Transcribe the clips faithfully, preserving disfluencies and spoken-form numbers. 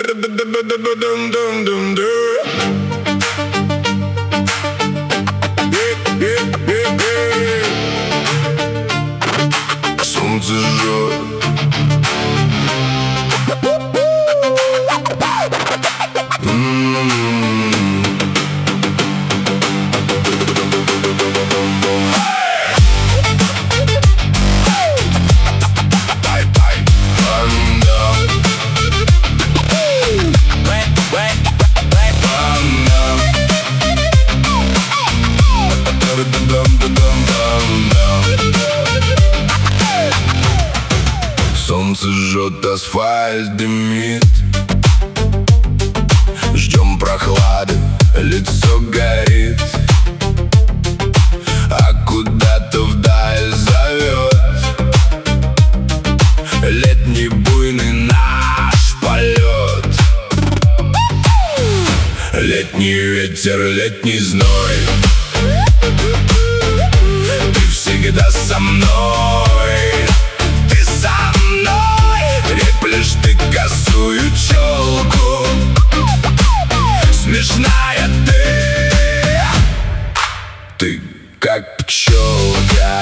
Солнце жжет. Солнце жжет, асфальт дымит. Ждем прохлады, лицо горит, а куда-то вдаль зовет летний буйный наш полет. Летний ветер, летний зной, ты всегда со мной. Ты со мной, реплешь ты косую челку, смешная ты, ты как пчелка.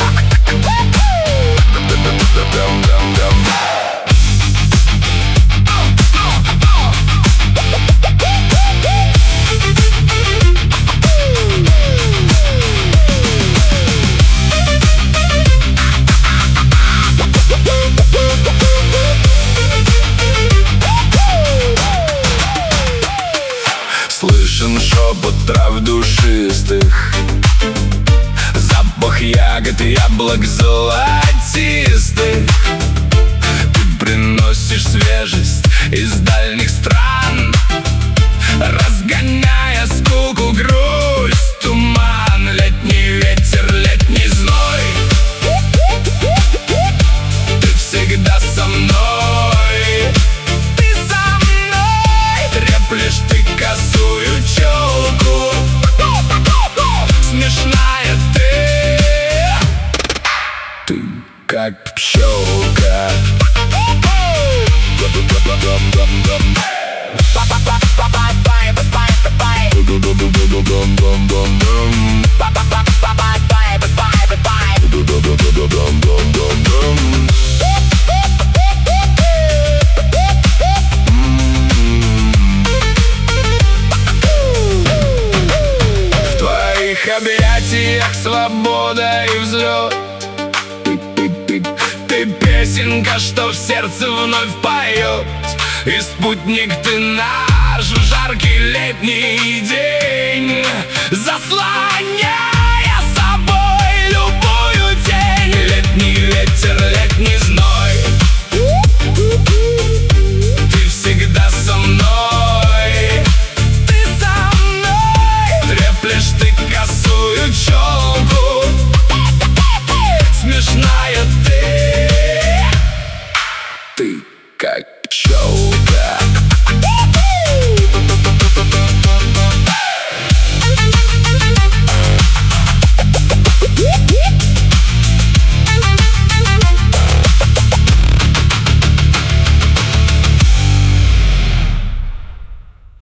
Слышен шепот трав душистых, запах ягод и яблок золотистых. Ты приносишь свежесть из дальних стран, разгоняя скуку, грусть, туман. Летний ветер, летний зной, ты всегда со мной. Ты со мной, треплешь ты косую челку, смешная ты, ты как пчелка. В твоих объятиях свобода и взлет. Ты песенка, что в сердце вновь поет, и спутник ты наш в жаркий летний день. Заслоняй